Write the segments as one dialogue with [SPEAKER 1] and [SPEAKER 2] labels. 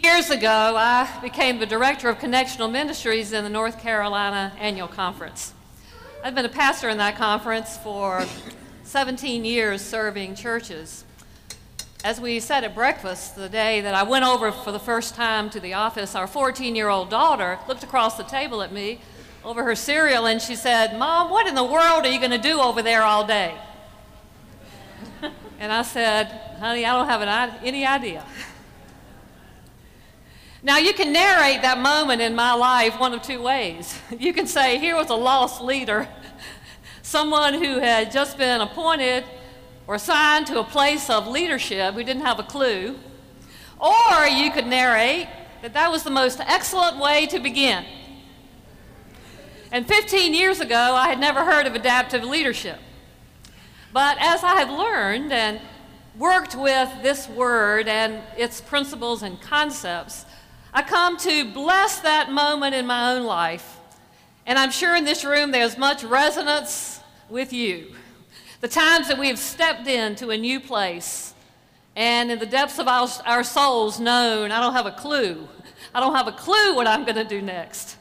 [SPEAKER 1] Years ago, I became the director of Connectional Ministries in the North Carolina Annual Conference. I've been a pastor in that conference for 17 years serving churches. As we said at breakfast the day that I went over for the first time to the office, our 14-year-old daughter looked across the table at me over her cereal and she said, "Mom, what in the world are you going to do over there all day?" And I said, "Honey, I don't have any idea." Now, you can narrate that moment in my life one of two ways. You can say, here was a lost leader, someone who had just been appointed or assigned to a place of leadership who didn't have a clue. Or you could narrate that that was the most excellent way to begin. And 15 years ago, I had never heard of adaptive leadership. But as I have learned and worked with this word and its principles and concepts, I come to bless that moment in my own life. And I'm sure in this room there's much resonance with you. The times that we have stepped into a new place and in the depths of our souls known, I don't have a clue. I don't have a clue what I'm going to do next.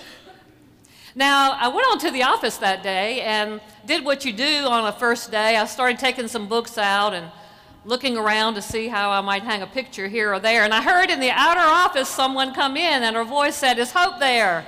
[SPEAKER 1] Now, I went on to the office that day and did what you do on a first day. I started taking some books out and looking around to see how I might hang a picture here or there. And I heard in the outer office someone come in and her voice said, "Is Hope there?"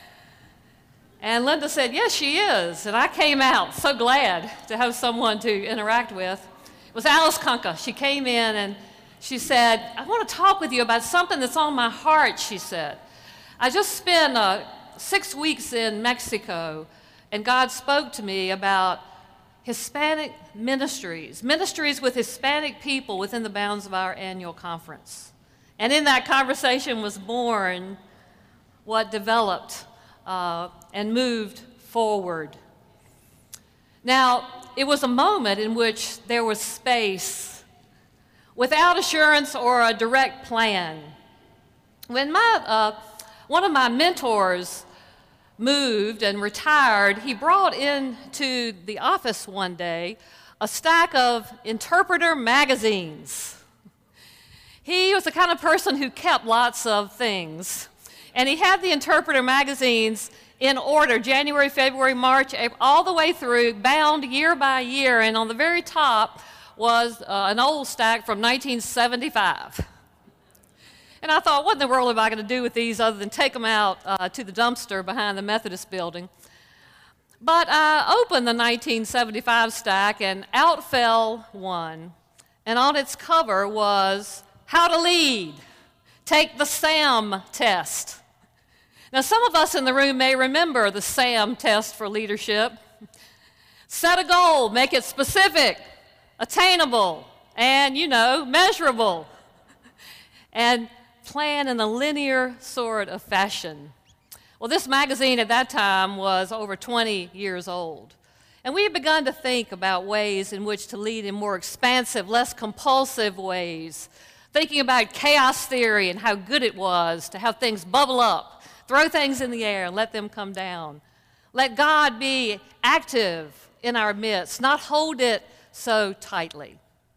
[SPEAKER 1] And Linda said, "Yes, she is." And I came out so glad to have someone to interact with. It was Alice Kunka. She came in and she said, "I want to talk with you about something that's on my heart," she said. "I just spent 6 weeks in Mexico, and God spoke to me about Hispanic ministries with Hispanic people within the bounds of our annual conference." And in that conversation was born what developed and moved forward. Now, it was a moment in which there was space without assurance or a direct plan. When one of my mentors moved and retired, he brought into the office one day a stack of Interpreter magazines. He was the kind of person who kept lots of things. And he had the Interpreter magazines in order, January, February, March, April, all the way through, bound year by year. And on the very top was an old stack from 1975. And I thought, what in the world am I going to do with these other than take them out to the dumpster behind the Methodist building? But I opened the 1975 stack, and out fell one. And on its cover was How to Lead, Take the SAM Test. Now, some of us in the room may remember the SAM test for leadership. Set a goal, make it specific, attainable, and, measurable. And plan in a linear sort of fashion. Well, this magazine at that time was over 20 years old. And we had begun to think about ways in which to lead in more expansive, less compulsive ways, thinking about chaos theory and how good it was to have things bubble up, throw things in the air and let them come down. Let God be active in our midst, not hold it so tightly.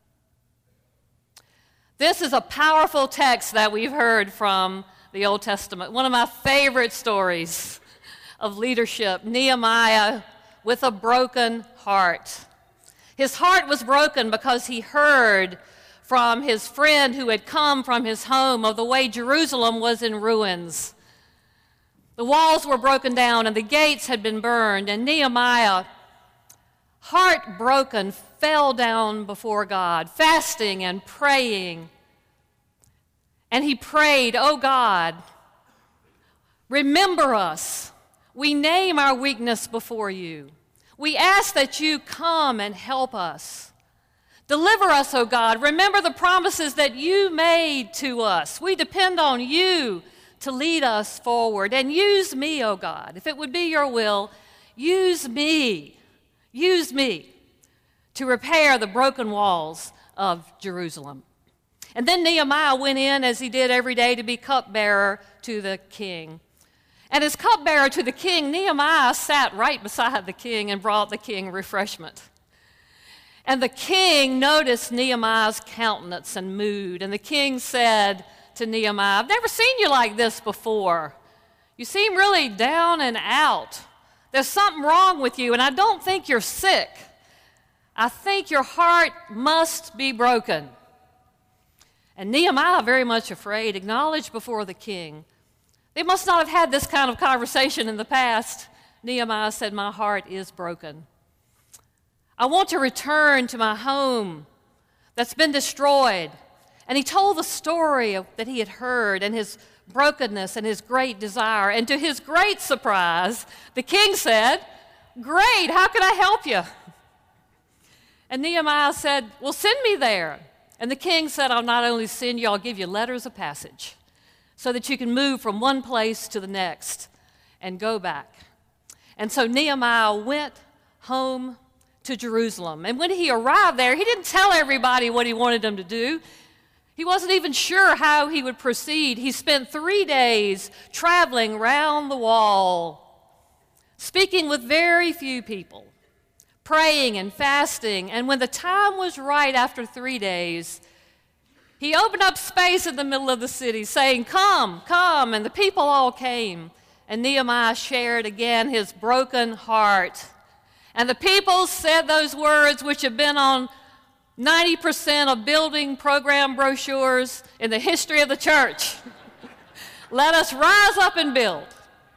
[SPEAKER 1] This is a powerful text that we've heard from the Old Testament. One of my favorite stories of leadership, Nehemiah with a broken heart. His heart was broken because he heard from his friend who had come from his home of the way Jerusalem was in ruins. The walls were broken down and the gates had been burned, and Nehemiah, heartbroken, fell down before God, fasting and praying. And he prayed, "Oh God, remember us. We name our weakness before you. We ask that you come and help us. Deliver us, oh God. Remember the promises that you made to us. We depend on you to lead us forward. And use me, oh God. If it would be your will, use me. Use me to repair the broken walls of Jerusalem." And then Nehemiah went in, as he did every day, to be cupbearer to the king. And as cupbearer to the king, Nehemiah sat right beside the king and brought the king refreshment. And the king noticed Nehemiah's countenance and mood, and the king said to Nehemiah, "I've never seen you like this before. You seem really down and out. There's something wrong with you, and I don't think you're sick. I think your heart must be broken." And Nehemiah, very much afraid, acknowledged before the king. They must not have had this kind of conversation in the past. Nehemiah said, "My heart is broken. I want to return to my home that's been destroyed." And he told the story that he had heard and his brokenness and his great desire. And to his great surprise, the king said, "Great, how can I help you?" And Nehemiah said, "Well, send me there." And the king said, "I'll not only send you, I'll give you letters of passage so that you can move from one place to the next and go back." And so Nehemiah went home to Jerusalem. And when he arrived there, he didn't tell everybody what he wanted them to do. He wasn't even sure how he would proceed. He spent 3 days traveling around the wall, speaking with very few people, praying and fasting. And when the time was right after 3 days, he opened up space in the middle of the city saying, "Come, come," and the people all came. And Nehemiah shared again his broken heart. And the people said those words which have been on 90% of building program brochures in the history of the church. "Let us rise up and build."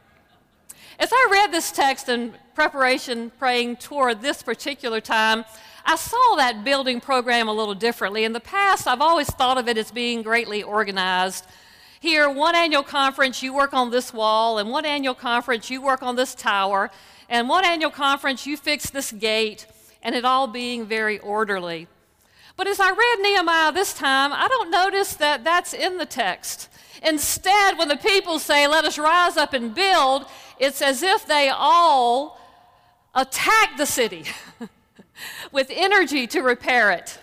[SPEAKER 1] As I read this text in preparation, praying toward this particular time, I saw that building program a little differently. In the past, I've always thought of it as being greatly organized. Here, one annual conference, you work on this wall, and one annual conference, you work on this tower, and one annual conference, you fix this gate, and it all being very orderly. But as I read Nehemiah this time, I don't notice that that's in the text. Instead, when the people say, "Let us rise up and build," it's as if they all attack the city with energy to repair it.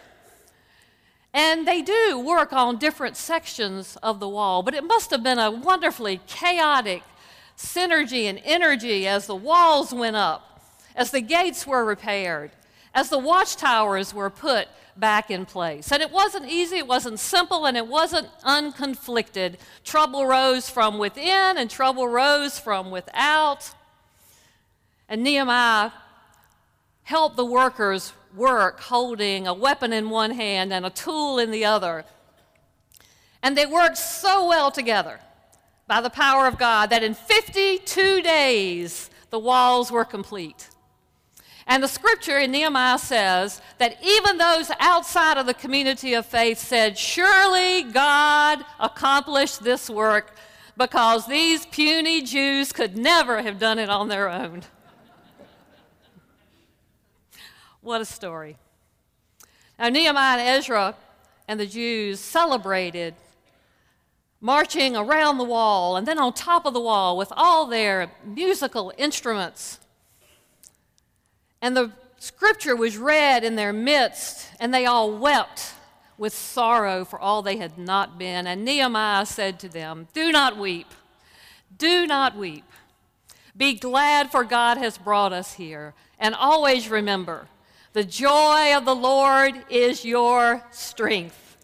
[SPEAKER 1] And they do work on different sections of the wall, but it must have been a wonderfully chaotic synergy and energy as the walls went up, as the gates were repaired, as the watchtowers were put back in place. And it wasn't easy, it wasn't simple, and it wasn't unconflicted. Trouble rose from within and trouble rose from without. And Nehemiah helped the workers work holding a weapon in one hand and a tool in the other. And they worked so well together by the power of God that in 52 days the walls were complete. And the scripture in Nehemiah says that even those outside of the community of faith said, "Surely God accomplished this work because these puny Jews could never have done it on their own." What a story. Now, Nehemiah and Ezra and the Jews celebrated marching around the wall and then on top of the wall with all their musical instruments. And the scripture was read in their midst, and they all wept with sorrow for all they had not been. And Nehemiah said to them, "Do not weep. Do not weep. Be glad, for God has brought us here. And always remember, the joy of the Lord is your strength."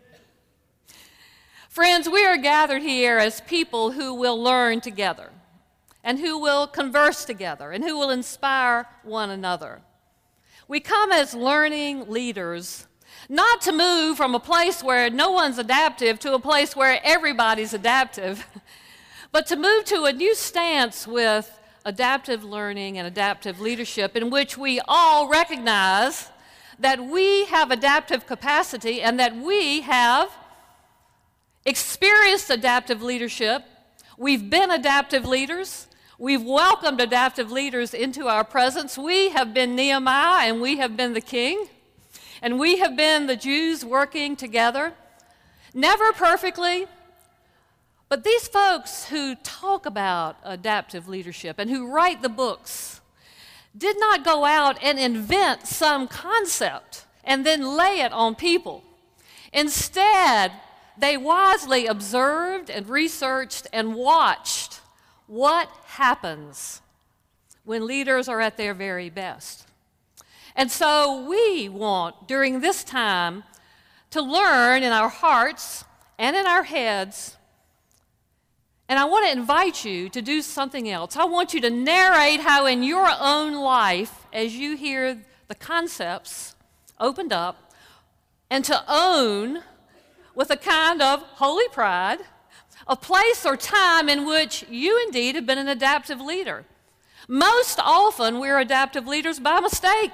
[SPEAKER 1] Friends, we are gathered here as people who will learn together, and who will converse together, and who will inspire one another. We come as learning leaders, not to move from a place where no one's adaptive to a place where everybody's adaptive, but to move to a new stance with adaptive learning and adaptive leadership, in which we all recognize that we have adaptive capacity and that we have experienced adaptive leadership. We've been adaptive leaders. We've welcomed adaptive leaders into our presence. We have been Nehemiah, and we have been the king, and we have been the Jews working together. Never perfectly, but these folks who talk about adaptive leadership and who write the books did not go out and invent some concept and then lay it on people. Instead, they wisely observed and researched and watched what happens when leaders are at their very best. And so we want, during this time, to learn in our hearts and in our heads. And I want to invite you to do something else. I want you to narrate how in your own life, as you hear the concepts opened up, and to own, with a kind of holy pride, a place or time in which you indeed have been an adaptive leader. Most often, we're adaptive leaders by mistake.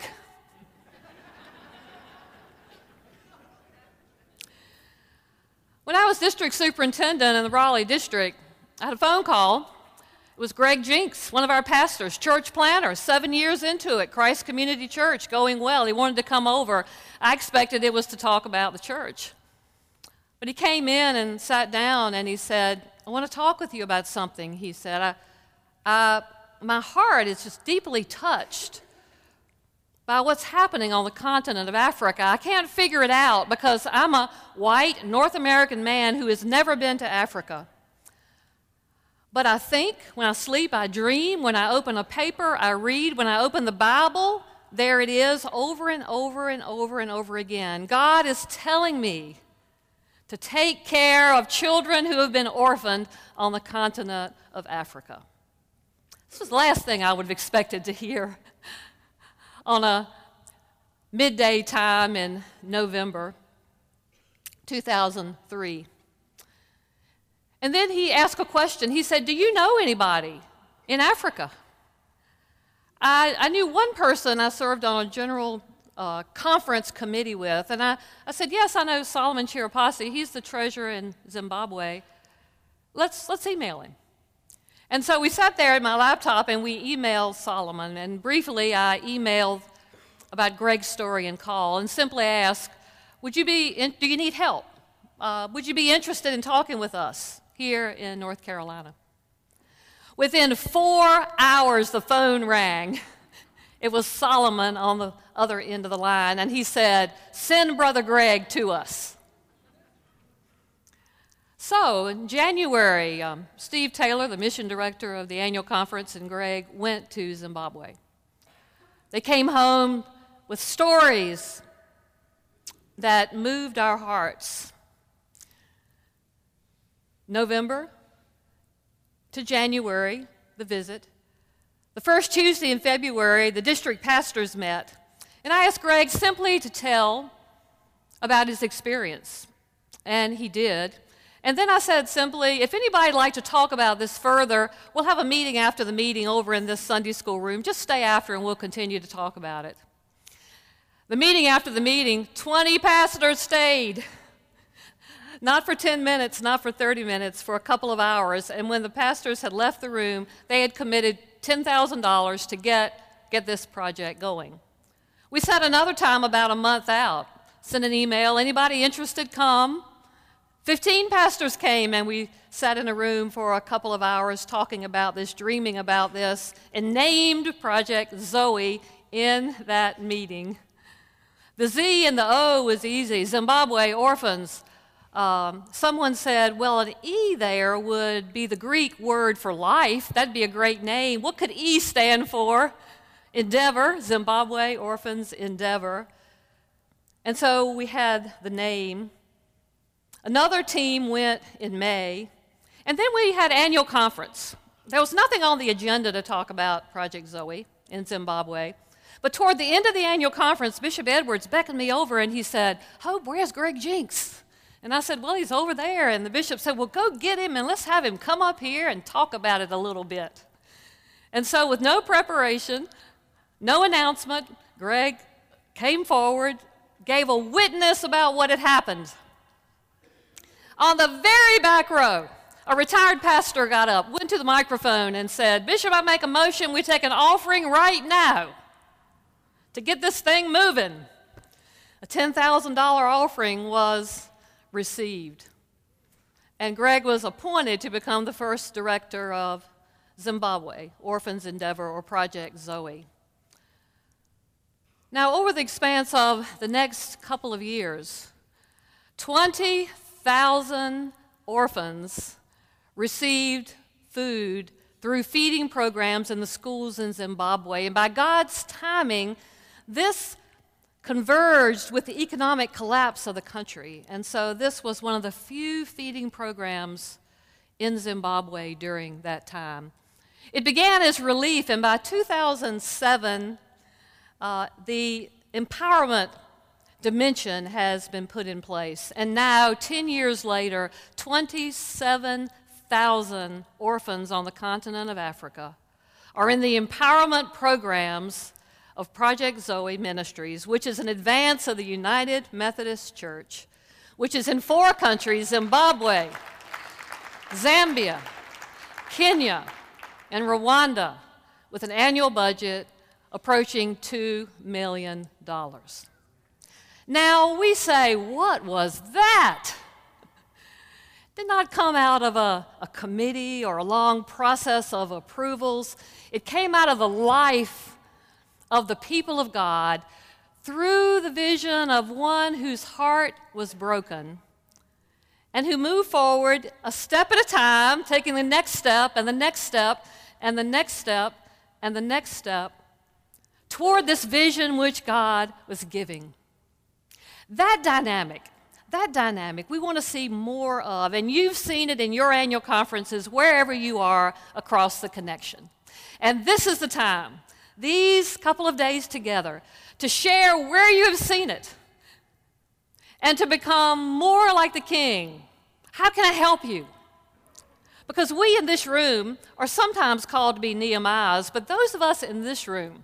[SPEAKER 1] When I was district superintendent in the Raleigh district, I had a phone call. It was Greg Jinks, one of our pastors, church planter, 7 years into it, Christ Community Church, going well. He wanted to come over. I expected it was to talk about the church. But he came in and sat down and he said, I want to talk with you about something. He said, my heart is just deeply touched by what's happening on the continent of Africa. I can't figure it out because I'm a white North American man who has never been to Africa. But I think, when I sleep, I dream. When I open a paper, I read. When I open the Bible, there it is over and over and over and over again. God is telling me to take care of children who have been orphaned on the continent of Africa. This was the last thing I would have expected to hear on a midday time in November 2003. And then he asked a question. He said, do you know anybody in Africa? I knew one person I served on a general conference committee with, and I said, yes, I know Solomon Chirapasi. He's the treasurer in Zimbabwe. Let's email him. And so we sat there at my laptop and we emailed Solomon, and briefly I emailed about Greg's story and call and simply asked, do you need help? Would you be interested in talking with us here in North Carolina? Within 4 hours, the phone rang. It was Solomon on the other end of the line, and he said, send Brother Greg to us. So in January, Steve Taylor, the mission director of the annual conference, and Greg went to Zimbabwe. They came home with stories that moved our hearts. November to January, the visit. The first Tuesday in February, the district pastors met, and I asked Greg simply to tell about his experience, and he did. And then I said simply, if anybody would like to talk about this further, we'll have a meeting after the meeting over in this Sunday school room. Just stay after and we'll continue to talk about it. The meeting after the meeting, 20 pastors stayed. Not for 10 minutes, not for 30 minutes, for a couple of hours. And when the pastors had left the room, they had committed $10,000 to get this project going. We set another time about a month out, sent an email, anybody interested, come. 15 pastors came, and we sat in a room for a couple of hours talking about this, dreaming about this, and named Project Zoe in that meeting. The Z and the O was easy. Zimbabwe orphans. Someone said, well, an E there would be the Greek word for life. That'd be a great name. What could E stand for? Endeavor, Zimbabwe Orphans Endeavor. And so we had the name. Another team went in May, and then we had annual conference. There was nothing on the agenda to talk about Project Zoe in Zimbabwe, but toward the end of the annual conference, Bishop Edwards beckoned me over and he said, Hope, where's Greg Jinks? And I said, well, he's over there. And the bishop said, well, go get him and let's have him come up here and talk about it a little bit. And so with no preparation, no announcement, Greg came forward, gave a witness about what had happened. On the very back row, a retired pastor got up, went to the microphone and said, Bishop, I make a motion, we take an offering right now to get this thing moving. A $10,000 offering was received. And Greg was appointed to become the first director of Zimbabwe Orphans Endeavor, or Project Zoe. Now, over the expanse of the next couple of years, 20,000 orphans received food through feeding programs in the schools in Zimbabwe. And by God's timing, this converged with the economic collapse of the country. And so this was one of the few feeding programs in Zimbabwe during that time. It began as relief, and by 2007, the empowerment dimension has been put in place. And now, 10 years later, 27,000 orphans on the continent of Africa are in the empowerment programs of Project Zoe Ministries, which is an advance of the United Methodist Church, which is in 4 countries: Zimbabwe, Zambia, Kenya, and Rwanda, with an annual budget approaching $2 million. Now, we say, what was that? Did not come out of a committee or a long process of approvals. It came out of the life of the people of God through the vision of one whose heart was broken and who moved forward a step at a time, taking the next step and the next step and the next step and the next step toward this vision which God was giving. That dynamic we want to see more of, and you've seen it in your annual conferences wherever you are across the connection. And this is the time, these couple of days together, to share where you have seen it and to become more like the King. How can I help you? Because we in this room are sometimes called to be Nehemiahs, but those of us in this room,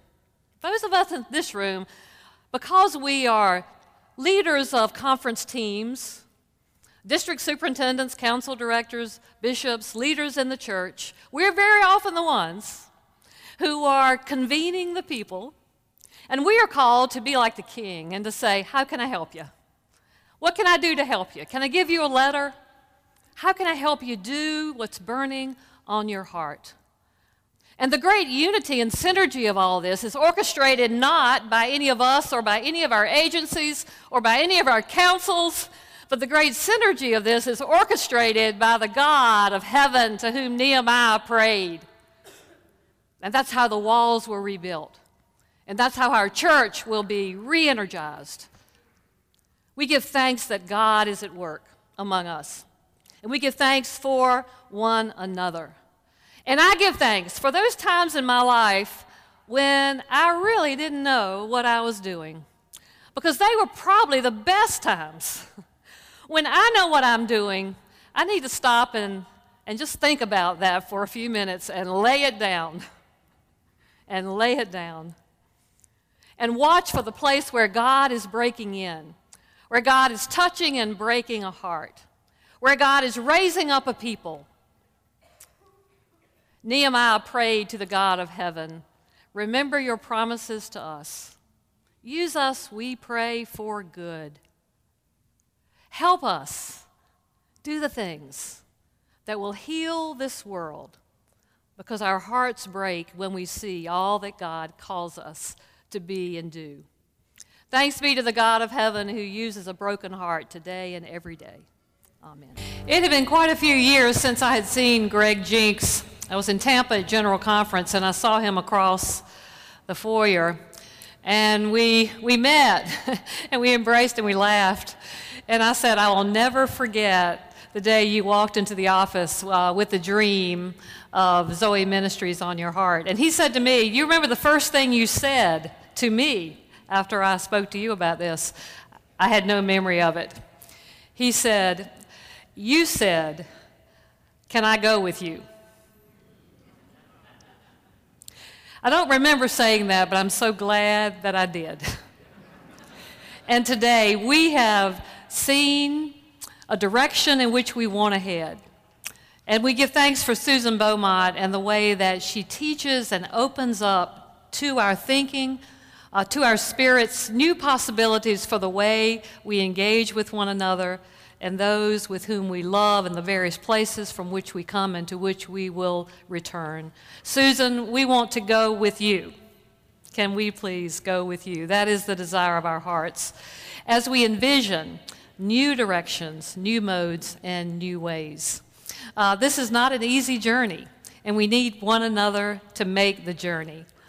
[SPEAKER 1] because we are leaders of conference teams, district superintendents, council directors, bishops, leaders in the church, we're very often the ones who are convening the people, and we are called to be like the King and to say, how can I help you? What can I do to help you? Can I give you a letter? How can I help you do what's burning on your heart? And the great unity and synergy of all this is orchestrated not by any of us or by any of our agencies or by any of our councils, but the great synergy of this is orchestrated by the God of heaven to whom Nehemiah prayed. And that's how the walls were rebuilt. And that's how our church will be re-energized. We give thanks that God is at work among us. And we give thanks for one another. And I give thanks for those times in my life when I really didn't know what I was doing. Because they were probably the best times. When I know what I'm doing, I need to stop and just think about that for a few minutes and lay it down. And lay it down. And watch for the place where God is breaking in, where God is touching and breaking a heart, where God is raising up a people. Nehemiah prayed to the God of heaven, remember your promises to us. Use us, we pray, for good. Help us do the things that will heal this world, because our hearts break when we see all that God calls us to be and do. Thanks be to the God of heaven who uses a broken heart today and every day. Amen. It had been quite a few years since I had seen Greg Jinks. I was in Tampa at General Conference, and I saw him across the foyer. And we met, and we embraced, and we laughed. And I said, I will never forget the day you walked into the office with the dream of Zoe Ministries on your heart. And he said to me, you remember the first thing you said to me after I spoke to you about this? I had no memory of it. He said, you said, can I go with you? I don't remember saying that, but I'm so glad that I did. And today we have seen a direction in which we want to head. And we give thanks for Susan Beaumont and the way that she teaches and opens up to our thinking, to our spirits, new possibilities for the way we engage with one another and those with whom we love in the various places from which we come and to which we will return. Susan, we want to go with you. Can we please go with you? That is the desire of our hearts as we envision new directions, new modes, and new ways. This is not an easy journey, and we need one another to make the journey.